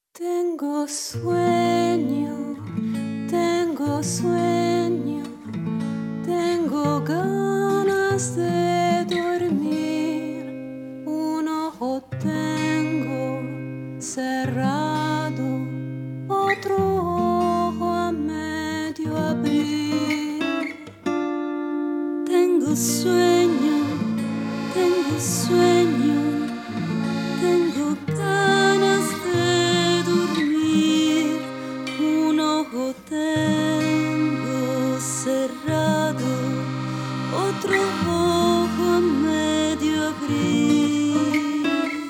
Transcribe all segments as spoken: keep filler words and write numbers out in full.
Tengo sueño, tengo sueño, tengo ganas de dormir. Un ojo tengo cerrado, otro ojo a medio abrir. Tengo sueño, tengo sueño, tengo ganas de dormir. Un ojo tengo cerrado, otro ojo a medio abrir.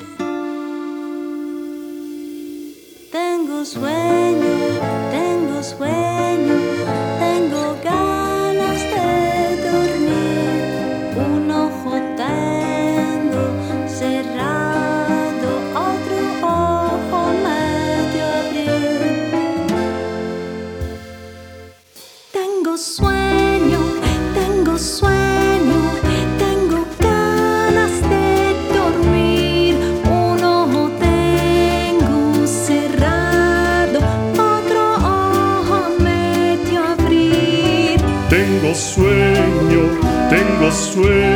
Tengo sueño, tengo sueño, tengo ganas de dormir. Un ojo tengo cerrado, otro ojo medio abrir. Tengo sueño, tengo sueño, tengo ganas de dormir. Un ojo tengo cerrado, otro ojo medio abrir. Tengo sueño, tengo sueño.